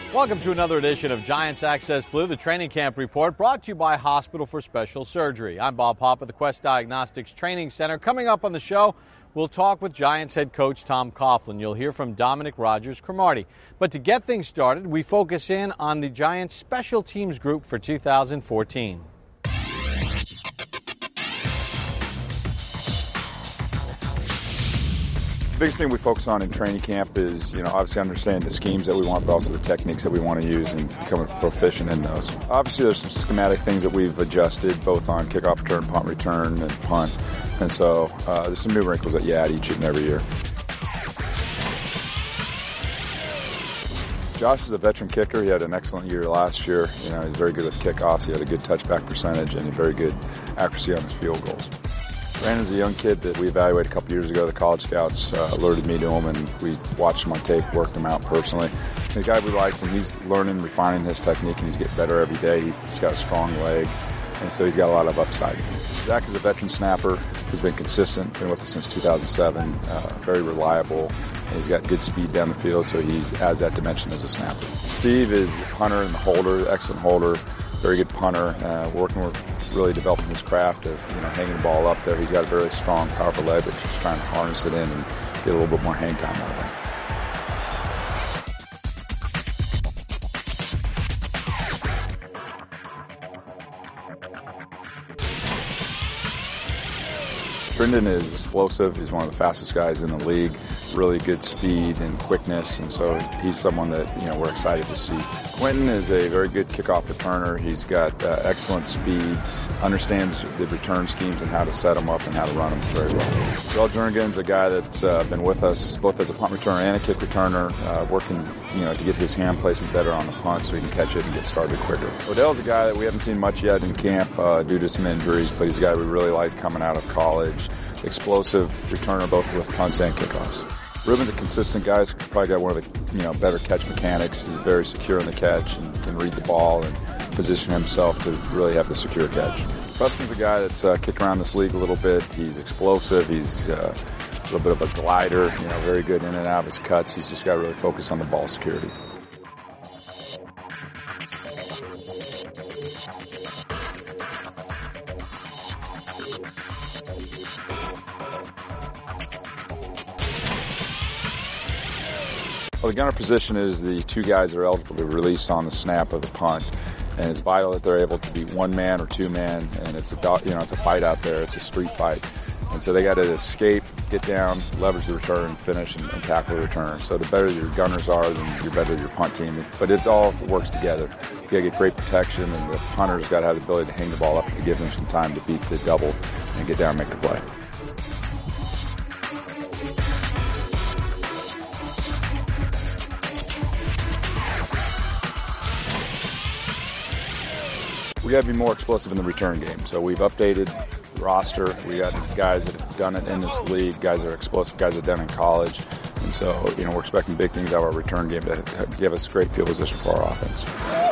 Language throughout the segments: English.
Welcome to another edition of Giants Access Blue, the training camp report brought to you by Hospital for Special Surgery. I'm Bob Hopp at the Quest Diagnostics Training Center. Coming up on the show, we'll talk with Giants head coach Tom Coughlin. You'll hear from Dominic Rodgers-Cromartie. But to get things started, we focus in on the Giants special teams group for 2014. The biggest thing we focus on in training camp is, obviously understanding the schemes that we want, but also the techniques that we want to use and becoming proficient in those. Obviously, there's some schematic things that we've adjusted, both on kickoff return, punt return, and punt. And so there's some new wrinkles that you add each and every year. Josh is a veteran kicker. He had an excellent year last year. He's very good with kickoffs. He had a good touchback percentage and a very good accuracy on his field goals. Brandon's a young kid that we evaluated a couple years ago. The college scouts alerted me to him, and we watched him on tape, worked him out personally. The guy we liked, and he's learning, refining his technique, and he's getting better every day. He's got a strong leg, and so he's got a lot of upside. Zach is a veteran snapper who's been consistent, been with us since 2007, very reliable. He's got good speed down the field, so he adds that dimension as a snapper. Steve is a punter and a holder, excellent holder, very good punter, working with really developing his craft of hanging the ball up there. He's got a very strong, powerful leg, but just trying to harness it in and get a little bit more hang time out of it. Brendan is explosive. He's one of the fastest guys in the league. Really good speed and quickness, and so he's someone that we're excited to see. Quentin is a very good kickoff returner. He's got excellent speed, understands the return schemes and how to set them up and how to run them very well. Joel Jernigan's a guy that's been with us both as a punt returner and a kick returner, working to get his hand placement better on the punt so he can catch it and get started quicker. Odell's a guy that we haven't seen much yet in camp due to some injuries, but he's a guy we really like coming out of college. Explosive returner both with punts and kickoffs. Ruben's a consistent guy. He's probably got one of the better catch mechanics. He's very secure in the catch and can read the ball and position himself to really have the secure catch. Preston's a guy that's kicked around this league a little bit. He's explosive. He's a little bit of a glider. Very good in and out of his cuts. He's just got to really focus on the ball security. Well, the gunner position is the two guys that are eligible to release on the snap of the punt, and it's vital that they're able to be one man or two man. And it's it's a fight out there. It's a street fight, and so they got to escape, get down, leverage the return, finish, and tackle the return. So the better your gunners are, then the better your punt team. But it all works together. You got to get great protection, and the punter's got to have the ability to hang the ball up to give them some time to beat the double and get down and make the play. We got to be more explosive in the return game. So we've updated the roster. We got guys that have done it in this league, guys that are explosive, guys that have done it in college. And so, we're expecting big things out of our return game to give us great field position for our offense.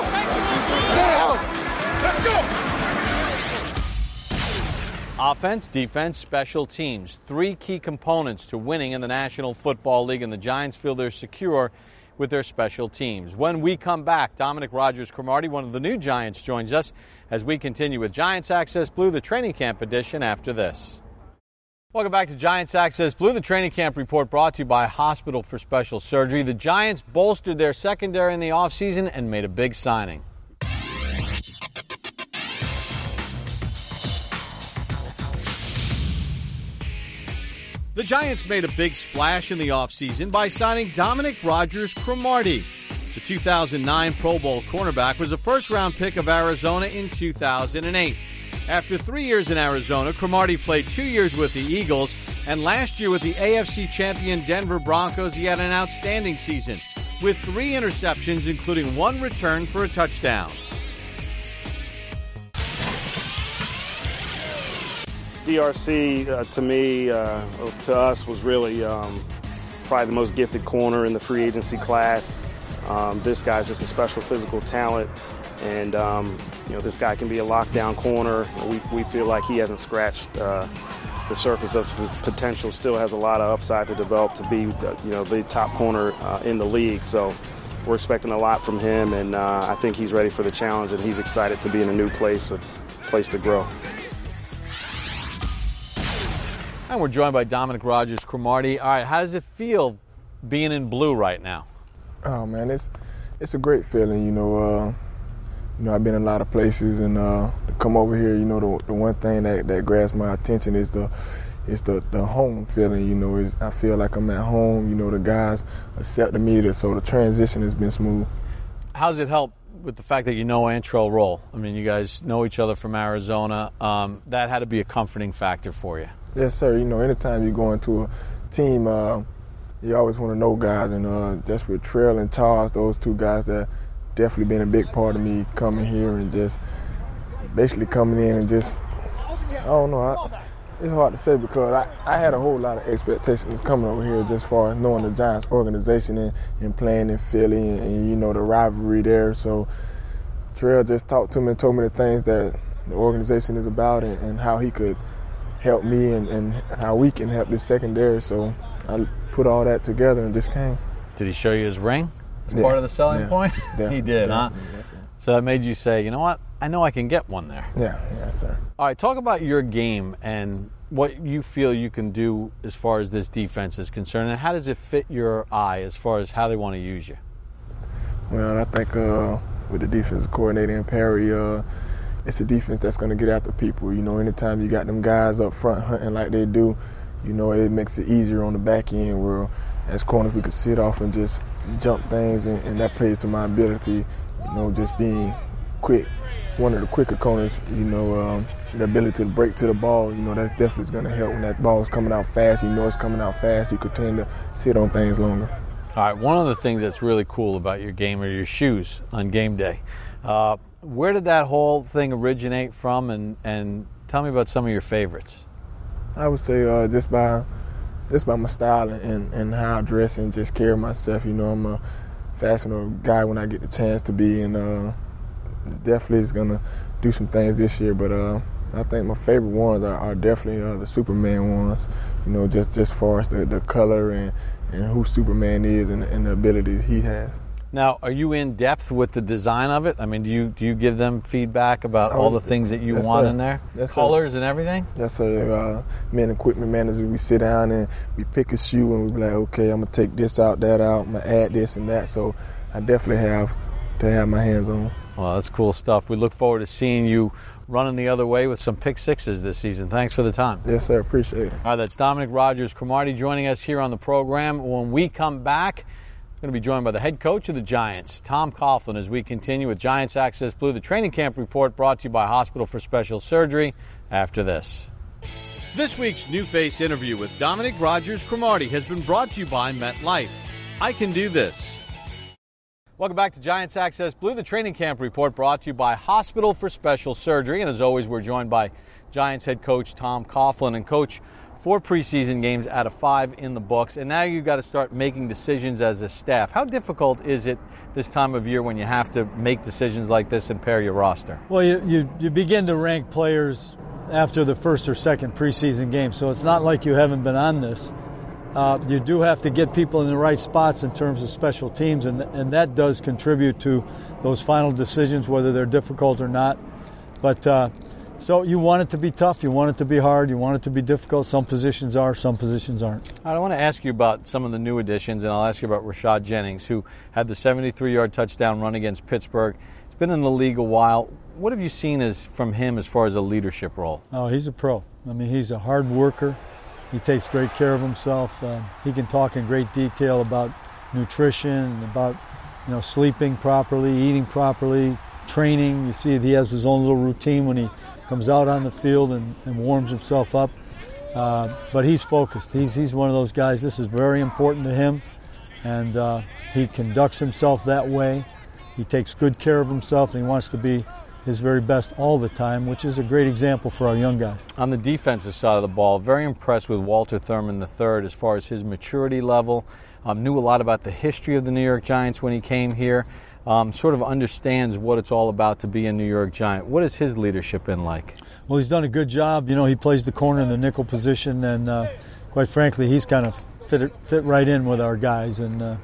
Let's go! Offense, defense, special teams. Three key components to winning in the National Football League, and the Giants feel they're secure with their special teams. When we come back, Dominic Rodgers-Cromartie, one of the new Giants, joins us as we continue with Giants Access Blue, the training camp edition after this. Welcome back to Giants Access Blue, the training camp report brought to you by Hospital for Special Surgery. The Giants bolstered their secondary in the offseason and made a big signing. The Giants made a big splash in the offseason by signing Dominic Rodgers-Cromartie. The 2009 Pro Bowl cornerback was a first-round pick of Arizona in 2008. After 3 years in Arizona, Cromartie played 2 years with the Eagles, and last year with the AFC champion Denver Broncos, he had an outstanding season with 3 interceptions, including 1 return for a touchdown. DRC, to me, to us, was really probably the most gifted corner in the free agency class. This guy's just a special physical talent, and this guy can be a lockdown corner. We feel like he hasn't scratched the surface of his potential. Still has a lot of upside to develop to be, the top corner in the league. So We're expecting a lot from him, and I think he's ready for the challenge, and he's excited to be in a new place, a place to grow. And we're joined by Dominique Rodgers-Cromartie. All right, how does it feel being in blue right now? Oh man, it's a great feeling. I've been in a lot of places, and to come over here, the one thing that grabs my attention is the home feeling. I feel like I'm at home. The guys accepted me, so the transition has been smooth. How's it help with the fact that you know Antrel Rolle? I mean, you guys know each other from Arizona. That had to be a comforting factor for you. Yes, sir. Anytime you go into a team, you always want to know guys, and just with Trell and Charles, those two guys that definitely been a big part of me coming here and just basically coming in and just, I don't know, it's hard to say because I had a whole lot of expectations coming over here just for knowing the Giants organization and playing in Philly and the rivalry there. So Trell just talked to me and told me the things that the organization is about and how he could help me and how we can help this secondary. So I put all that together and just came. Did he show you his ring as part of the selling point? He did, huh? Yes, sir. So that made you say, you know what, I know I can get one there. Yeah, yes, sir. All right, talk about your game and what you feel you can do as far as this defense is concerned, and how does it fit your eye as far as how they want to use you? Well, I think with the defensive coordinator in Perry, it's a defense that's going to get after people. Anytime you got them guys up front hunting like they do, it makes it easier on the back end where as corners we could sit off and just jump things, and that plays to my ability, just being quick. One of the quicker corners, the ability to break to the ball, that's definitely going to help when that ball is coming out fast. It's coming out fast. You could tend to sit on things longer. All right, one of the things that's really cool about your game are your shoes on game day. Where did that whole thing originate from, and tell me about some of your favorites? I would say just by my style and how I dress and just carry myself. I'm a fashionable guy when I get the chance to be, and definitely is going to do some things this year. But I think my favorite ones are definitely the Superman ones, just far as the color and who Superman is and the ability he has. Now, are you in depth with the design of it? I mean, do you give them feedback about all the things that you want sir. in there? Yes, colors sir. And everything? Yes, sir. Me and equipment managers, we sit down and we pick a shoe and we be like, okay, I'm going to take this out, that out, I'm going to add this and that. So I definitely have to have my hands on. Well, that's cool stuff. We look forward to seeing you running the other way with some pick sixes this season. Thanks for the time. Yes, sir. Appreciate it. All right, that's Dominique Rodgers-Cromartie joining us here on the program. When we come back, we're going to be joined by the head coach of the Giants, Tom Coughlin, as we continue with Giants Access Blue, the training camp report brought to you by Hospital for Special Surgery after this. This week's New Face interview with Dominique Rodgers-Cromartie has been brought to you by MetLife. I can do this. Welcome back to Giants Access Blue, the training camp report brought to you by Hospital for Special Surgery. And as always, we're joined by Giants head coach Tom Coughlin. And coach, 4 preseason games out of 5 in the books, and now you've got to start making decisions as a staff. How difficult is it this time of year when you have to make decisions like this and pair your roster? Well, you begin to rank players after the first or second preseason game, so it's not like you haven't been on this. You do have to get people in the right spots in terms of special teams, and that does contribute to those final decisions, whether they're difficult or not. But so you want it to be tough, you want it to be hard, you want it to be difficult. Some positions are, some positions aren't. I want to ask you about some of the new additions, and I'll ask you about Rashad Jennings, who had the 73-yard touchdown run against Pittsburgh. He's been in the league a while. What have you seen from him as far as a leadership role? Oh, he's a pro. I mean, he's a hard worker. He takes great care of himself. He can talk in great detail about nutrition, about sleeping properly, eating properly, training. You see he has his own little routine when he comes out on the field and warms himself up. But he's focused. He's one of those guys. This is very important to him, and he conducts himself that way. He takes good care of himself, and he wants to be his very best all the time, which is a great example for our young guys. On the defensive side of the ball, very impressed with Walter Thurman III as far as his maturity level. Knew a lot about the history of the New York Giants when he came here. Sort of understands what it's all about to be a New York Giant. What has his leadership been like? Well, he's done a good job. He plays the corner in the nickel position, and quite frankly, he's kind of fit right in with our guys. And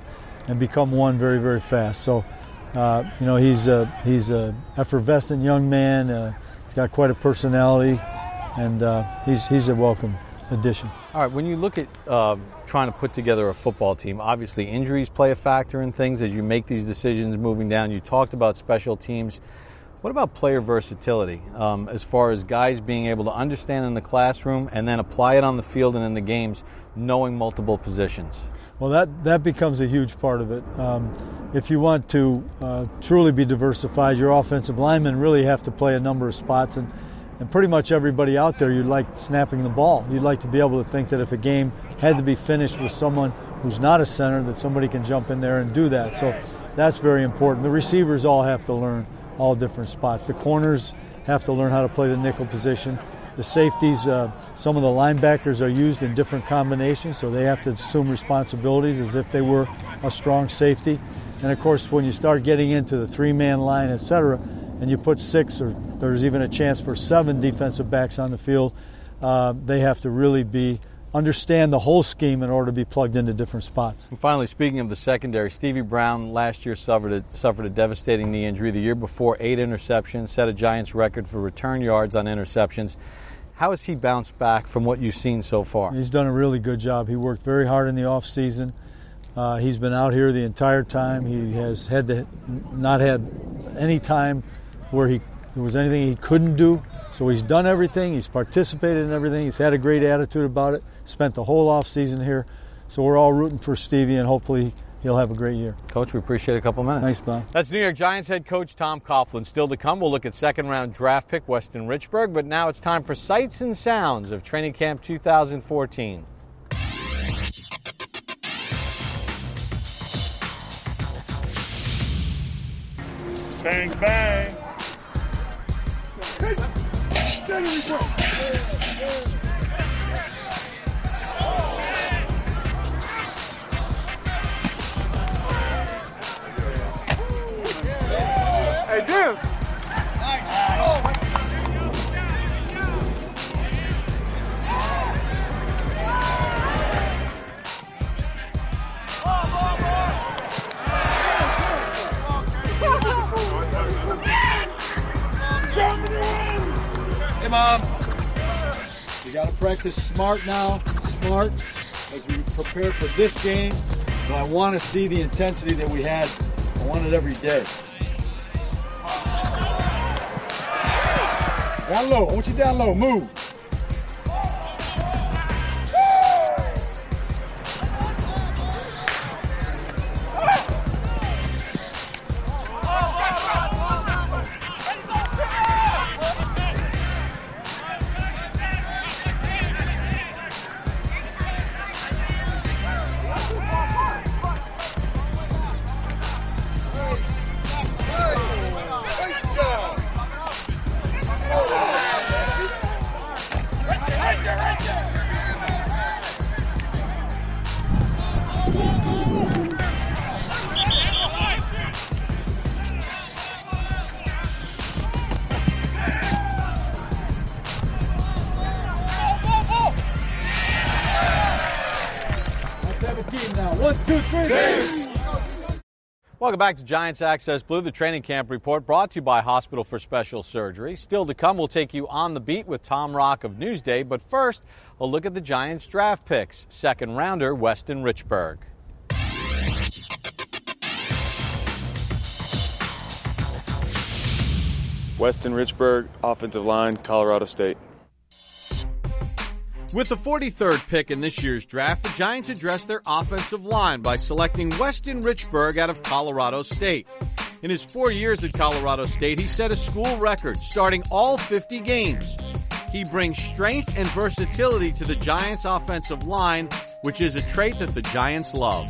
and become one very, very fast. So, he's a effervescent young man. He's got quite a personality, and he's a welcome addition. All right, when you look at trying to put together a football team, obviously injuries play a factor in things as you make these decisions moving down. You talked about special teams. What about player versatility as far as guys being able to understand in the classroom and then apply it on the field and in the games, knowing multiple positions? Well, that becomes a huge part of it. If you want to truly be diversified, your offensive linemen really have to play a number of spots, and pretty much everybody out there, you'd like snapping the ball. You'd like to be able to think that if a game had to be finished with someone who's not a center, that somebody can jump in there and do that. So that's very important. The receivers all have to learn all different spots. The corners have to learn how to play the nickel position. The safeties, some of the linebackers are used in different combinations, so they have to assume responsibilities as if they were a strong safety. And of course, when you start getting into the three-man line, etc., and you put 6 or there's even a chance for 7 defensive backs on the field, they have to really understand the whole scheme in order to be plugged into different spots. And finally, speaking of the secondary, Stevie Brown last year suffered a devastating knee injury. The year before, 8 interceptions, set a Giants record for return yards on interceptions. How has he bounced back from what you've seen so far? He's done a really good job. He worked very hard in the offseason. He's been out here the entire time. He has not had any time where there was anything he couldn't do. So he's done everything. He's participated in everything. He's had a great attitude about it. Spent the whole off season here. So we're all rooting for Stevie, and hopefully he'll have a great year. Coach, we appreciate a couple minutes. Thanks, Bob. That's New York Giants head coach Tom Coughlin. Still to come, we'll look at second-round draft pick Weston Richburg. But now it's time for Sights and Sounds of Training Camp 2014. Bang, bang. Hey, dude. Hey, Mom. We got to practice smart now, smart, as we prepare for this game. But I want to see the intensity that we had. I want it every day. Down low. I want you down low. Move. Now. 1, 2, 3. Welcome back to Giants Access Blue, the training camp report brought to you by Hospital for Special Surgery. Still to come, we'll take you on the beat with Tom Rock of Newsday. But first, a look at the Giants draft picks. Second rounder, Weston Richburg. Weston Richburg, offensive line, Colorado State. With the 43rd pick in this year's draft, the Giants addressed their offensive line by selecting Weston Richburg out of Colorado State. In his 4 years at Colorado State, he set a school record, starting all 50 games. He brings strength and versatility to the Giants' offensive line, which is a trait that the Giants love.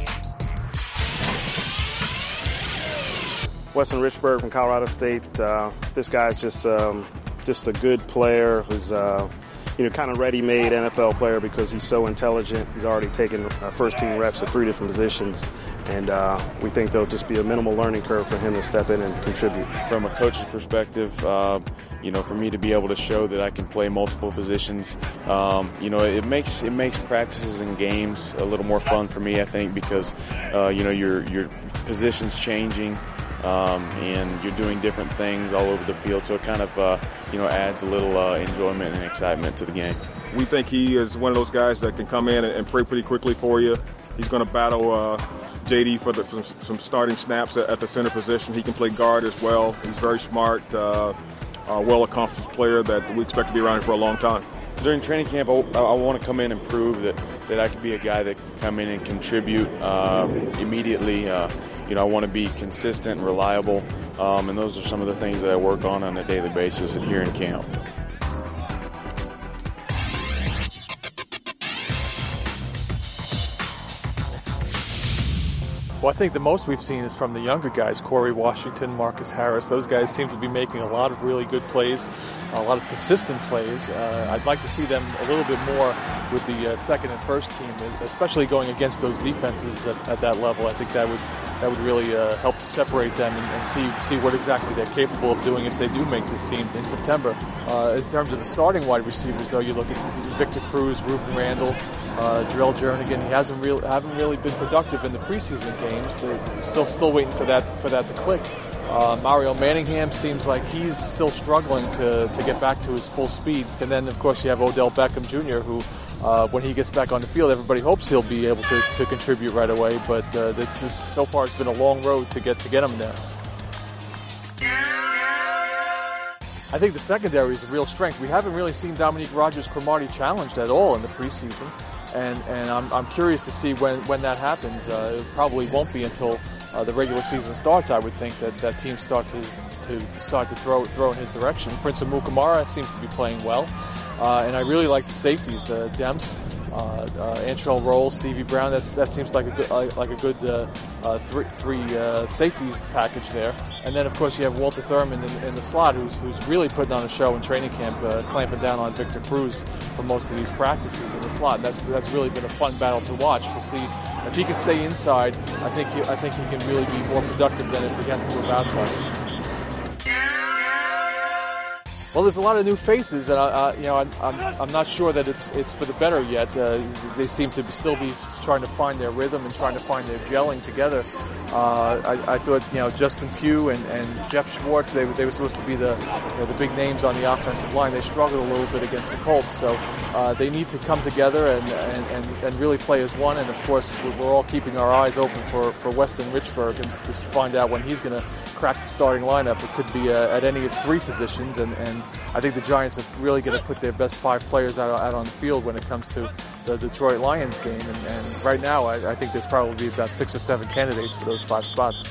Weston Richburg from Colorado State. This guy's just a good player who's kind of ready-made NFL player because he's so intelligent. He's already taken first-team reps at 3 different positions, and we think there'll just be a minimal learning curve for him to step in and contribute. From a coach's perspective, for me to be able to show that I can play multiple positions, it makes practices and games a little more fun for me, I think, because your position's changing. And you're doing different things all over the field, so it kind of adds a little enjoyment and excitement to the game. We think he is one of those guys that can come in and play pretty quickly for you. He's going to battle JD for some starting snaps at the center position. He can play guard as well. He's very smart, well-accomplished player that we expect to be around here for a long time. During training camp, I want to come in and prove that I could be a guy that can come in and contribute immediately. I want to be consistent and reliable, and those are some of the things that I work on a daily basis here in camp. Well, I think the most we've seen is from the younger guys, Corey Washington, Marcus Harris. Those guys seem to be making a lot of really good plays, a lot of consistent plays. I'd like to see them a little bit more with the second and first team, especially going against those defenses at that level. I think that would really help to separate them and see what exactly they're capable of doing if they do make this team in September. In terms of the starting wide receivers, though, you look at Victor Cruz, Ruben Randall, Drill Jernigan. He haven't really been productive in the preseason games. They're still waiting for that to click. Mario Manningham seems like he's still struggling to get back to his full speed. And then, of course, you have Odell Beckham Jr., who, when he gets back on the field, everybody hopes he'll be able to contribute right away. But so far it's been a long road to get him there. I think the secondary is a real strength. We haven't really seen Dominique Rodgers-Cromartie challenged at all in the preseason, and I'm curious to see when that happens. It probably won't be until the regular season starts. I would think that teams start to throw in his direction. Prince Amukamara seems to be playing well, and I really like the safeties, Demps, Antrell Roll, Stevie Brown. That seems like a good three safety package there. And then, of course, you have Walter Thurman in the slot, who's really putting on a show in training camp, clamping down on Victor Cruz for most of these practices in the slot. And that's really been a fun battle to watch. We'll see if he can stay inside. I think he can really be more productive than if he has to move outside. Well, there's a lot of new faces, and I'm not sure that it's for the better yet. They seem to still be trying to find their rhythm and trying to find their gelling together. I thought Justin Pugh and Jeff Schwartz, they were supposed to be the big names on the offensive line. They struggled a little bit against the Colts, so they need to come together and really play as one. And of course, we're all keeping our eyes open for Weston Richburg and to find out when he's going to crack the starting lineup. It could be at any of 3 positions, and I think the Giants are really going to put their best 5 players out on the field when it comes to the Detroit Lions game. And right now, I think there's probably about 6 or 7 candidates for those 5 spots.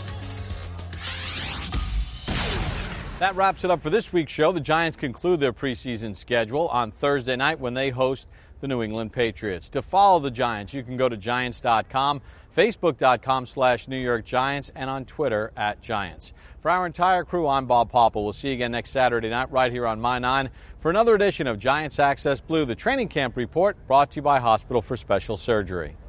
That wraps it up for this week's show. The Giants conclude their preseason schedule on Thursday night when they host the New England Patriots. To follow the Giants, you can go to Giants.com, Facebook.com/New York Giants, and on Twitter @Giants. For our entire crew, I'm Bob Popple. We'll see you again next Saturday night right here on My 9 for another edition of Giants Access Blue, the training camp report brought to you by Hospital for Special Surgery.